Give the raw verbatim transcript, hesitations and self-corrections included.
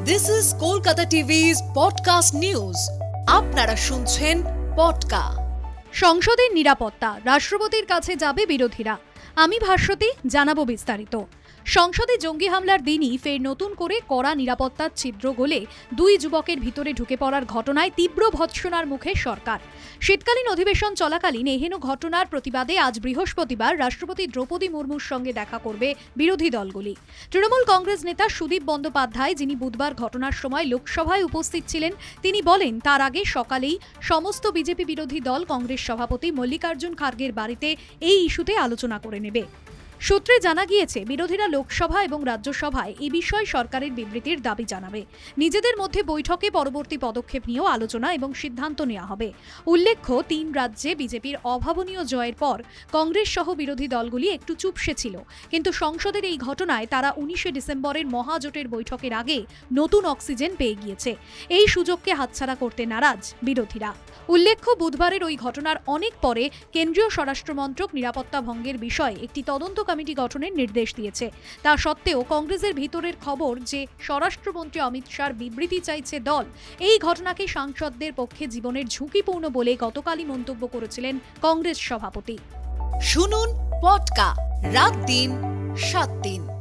This is Kolkata TV's podcast news. আপনারা শুনছেন পডকা। সংসদের নিরাপত্তা রাষ্ট্রপতির কাছে যাবে বিরোধীরা। আমি ভাষ্যতে জানাবো বিস্তারিত। সংসদে জঙ্গি হামলার দিনই ফের নতুন করে কড়া নিরাপত্তার ছিদ্র গলে দুই যুবকের ভিতরে ঢুকে পড়ার ঘটনায় তীব্র ভৎসনার মুখে সরকার। শীতকালীন অধিবেশন চলাকালীন এহেন ঘটনার প্রতিবাদে আজ বৃহস্পতিবার রাষ্ট্রপতি দ্রৌপদী মুর্মুর সঙ্গে দেখা করবে বিরোধী দলগুলি। তৃণমূল কংগ্রেস নেতা সুদীপ বন্দ্যোপাধ্যায়, যিনি বুধবার ঘটনার সময় লোকসভায় উপস্থিত ছিলেন, তিনি বলেন তার আগে সকালেই সমস্ত বিজেপি বিরোধী দল কংগ্রেস সভাপতি মল্লিকার্জুন খার্গের বাড়িতে এই ইস্যুতে আলোচনা করে নেবে। সূত্রে জানা গিয়েছে, বিরোধীরা লোকসভা এবং রাজ্যসভায় এ বিষয়ে সরকারের বিবৃতির দাবি জানাবে। নিজেদের মধ্যে বৈঠকে পরবর্তী পদক্ষেপ নিয়েও আলোচনা এবং সিদ্ধান্ত নেওয়া হবে। উল্লেখ্য, তিন রাজ্যে বিজেপির অভাবনীয় জয়ের পর কংগ্রেস সহ বিরোধী দলগুলি একটু চুপসে ছিল, কিন্তু সংসদের এই ঘটনায় তারা উনিশে ডিসেম্বরের মহাজোটের বৈঠকের আগে নতুন অক্সিজেন পেয়ে গিয়েছে। এই সুযোগকে হাতছাড়া করতে নারাজ বিরোধীরা। উল্লেখ্য, বুধবারের ওই ঘটনার অনেক পরে কেন্দ্রীয় স্বরাষ্ট্রমন্ত্রক নিরাপত্তা ভঙ্গের বিষয়ে একটি তদন্ত কমিটি গঠনের নির্দেশ দিয়েছে। তা সত্ত্বেও কংগ্রেসের ভিতরের খবর যে স্বরাষ্ট্রমন্ত্রী অমিত শাহর বিবৃতি চাইছে দল, এই ঘটনাকে সাংসদদের পক্ষে জীবনের ঝুঁকিপূর্ণ বলে গতকালই মন্তব্য করেছিলেন কংগ্রেস সভাপতি। শুনুন পডকা, রাত দিন সাত দিন।